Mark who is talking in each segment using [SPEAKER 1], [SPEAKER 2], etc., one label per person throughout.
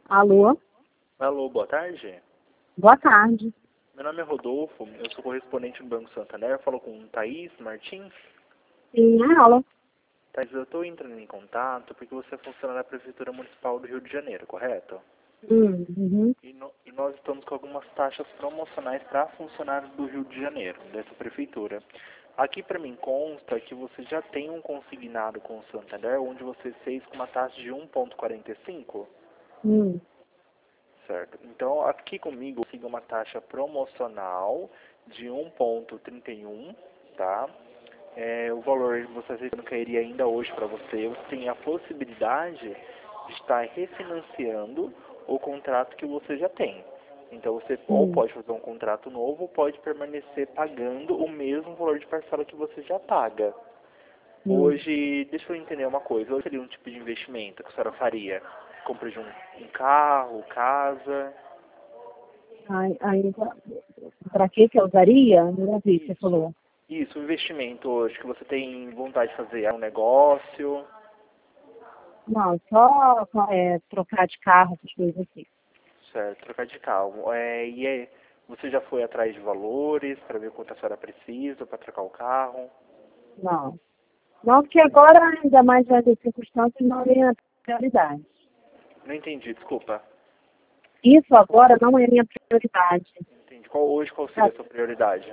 [SPEAKER 1] Alô?
[SPEAKER 2] Alô, boa tarde.
[SPEAKER 1] Boa tarde.
[SPEAKER 2] Meu nome é Rodolfo, eu sou correspondente do Banco Santander. Falo com Thaís Martins.
[SPEAKER 1] Sim, é ela.
[SPEAKER 2] Thaís, eu estou entrando em contato porque você é funcionário da Prefeitura Municipal do Rio de Janeiro, correto?
[SPEAKER 1] Uhum.
[SPEAKER 2] E nós estamos com algumas taxas promocionais para funcionários do Rio de Janeiro, dessa prefeitura. Aqui para mim consta que você já tem um consignado com o Santander, onde você fez com uma taxa de 1,45. Certo. Então, aqui comigo, eu sigo uma taxa promocional de 1,31, tá? O valor você não cairia ainda hoje para você. Você tem a possibilidade de estar refinanciando o contrato que você já tem. Então, você ou pode fazer um contrato novo ou pode permanecer pagando o mesmo valor de parcela que você já paga. Hoje, deixa eu entender uma coisa. Hoje seria um tipo de investimento que a senhora faria? Compra de um carro, casa?
[SPEAKER 1] Aí, pra que eu usaria? Não ouvi o que você falou.
[SPEAKER 2] Isso, um investimento hoje que você tem vontade de fazer. É um negócio?
[SPEAKER 1] Não, só trocar de carro, essas coisas assim.
[SPEAKER 2] Certo, trocar de carro. Você já foi atrás de valores para ver quanto a senhora precisa para trocar o carro?
[SPEAKER 1] Não. Não, porque agora, ainda mais nas circunstâncias, não é minha prioridade.
[SPEAKER 2] Não entendi, desculpa.
[SPEAKER 1] Isso agora não é minha prioridade.
[SPEAKER 2] Entendi. Qual seria a sua prioridade?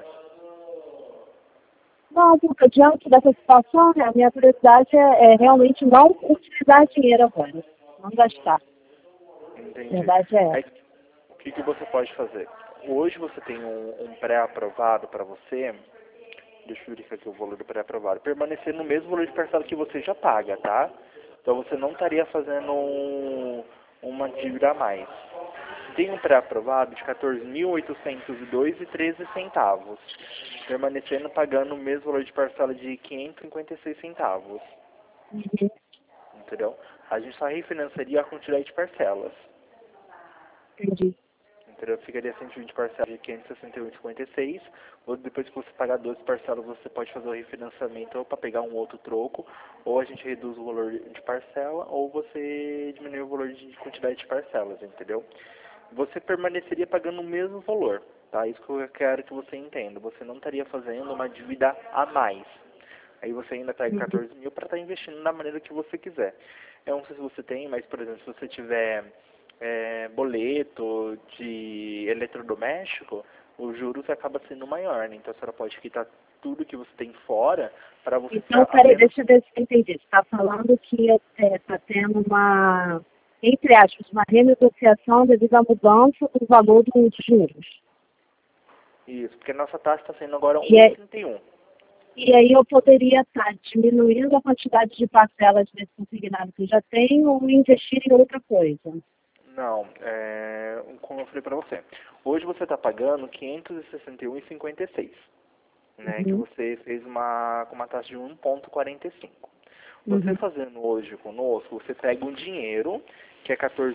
[SPEAKER 1] Não, porque diante dessa situação, a minha prioridade é realmente não utilizar dinheiro agora. Não gastar.
[SPEAKER 2] Entendi.
[SPEAKER 1] A verdade é
[SPEAKER 2] Aí,
[SPEAKER 1] essa.
[SPEAKER 2] o que você pode fazer? Hoje você tem um pré-aprovado para você. Deixa eu verificar aqui o valor do pré-aprovado. Permanecer no mesmo valor de parcela que você já paga, tá? Então você não estaria fazendo uma dívida a mais. Tem um pré-aprovado de 14.802,13 centavos, permanecendo pagando o mesmo valor de parcela de 556 centavos. Entendeu? A gente só refinanciaria a quantidade de parcelas.
[SPEAKER 1] Entendi.
[SPEAKER 2] Entendeu? Ficaria 120 parcelas de 561,56. Ou depois que você pagar 12 parcelas, você pode fazer o refinanciamento ou para pegar um outro troco, ou a gente reduz o valor de parcela, ou você diminui o valor de quantidade de parcelas, entendeu? Você permaneceria pagando o mesmo valor, tá? Isso que eu quero que você entenda. Você não estaria fazendo uma dívida a mais. Aí você ainda pega 14 mil para estar investindo da maneira que você quiser. Eu não sei se você tem, mas, por exemplo, se você tiver boleto de eletrodoméstico, os juros acaba sendo maior, né? Então a senhora pode quitar tudo que você tem fora para você
[SPEAKER 1] Então, peraí, deixa eu ver se eu entendi. Você está falando que está tendo uma, entre aspas, uma renegociação devido à mudança do valor dos juros.
[SPEAKER 2] Isso, porque a nossa taxa está sendo agora
[SPEAKER 1] E,
[SPEAKER 2] 1,31.
[SPEAKER 1] e aí eu poderia estar diminuindo a quantidade de parcelas desse consignado que eu já tenho ou investir em outra coisa.
[SPEAKER 2] Não, como eu falei para você, hoje você está pagando 561,56, né, que você fez com uma taxa de 1,45. Você fazendo hoje conosco, você pega um dinheiro que é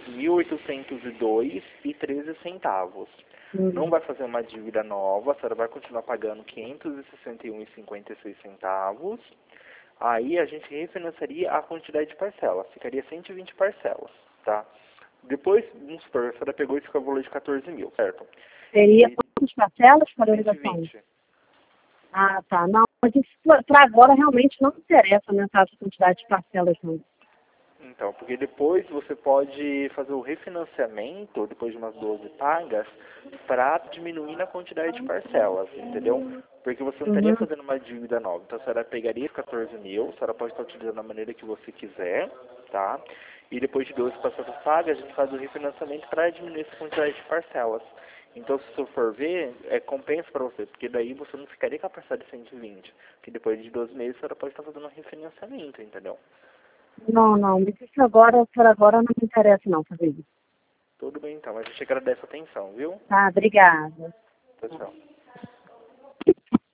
[SPEAKER 2] 14.802,13 centavos. Não vai fazer uma dívida nova, a senhora vai continuar pagando 561,56 centavos. Aí a gente refinanciaria a quantidade de parcelas, ficaria 120 parcelas, tá? Depois, vamos supor, a senhora pegou esse valor de 14 mil, certo?
[SPEAKER 1] Seria quantas parcelas para a ligação?
[SPEAKER 2] 120.
[SPEAKER 1] Ah, tá. Não, mas isso para agora realmente não interessa aumentar essa quantidade de parcelas, não.
[SPEAKER 2] Então, porque depois você pode fazer o refinanciamento, depois de umas 12 pagas, para diminuir na quantidade de parcelas, entendeu? Porque você não estaria fazendo uma dívida nova. Então, a senhora pegaria os 14 mil, a senhora pode estar utilizando da maneira que você quiser, tá? E depois de 12 parcelas pagas, a gente faz o refinanciamento para diminuir essa quantidade de parcelas. Então, se você for ver, compensa para você, porque daí você não ficaria com a parcela de 120, que depois de 12 meses a senhora pode estar fazendo um refinanciamento, entendeu?
[SPEAKER 1] Não, mas isso agora, por agora, não me interessa não fazer isso.
[SPEAKER 2] Tudo bem, então. A gente agradece a atenção, viu?
[SPEAKER 1] Tá, obrigada.
[SPEAKER 2] Tchau, tchau.